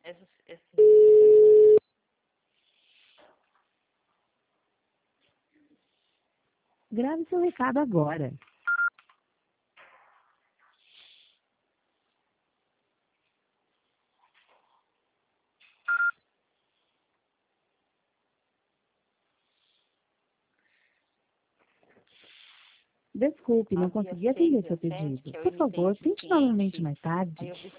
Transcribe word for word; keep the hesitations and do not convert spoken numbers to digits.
Essa, essa... Grave seu recado agora. Desculpe, não Havia consegui seis atender seu a sete, pedido. que é o Por favor, emitente tente novamente ciente. mais tarde. Aí eu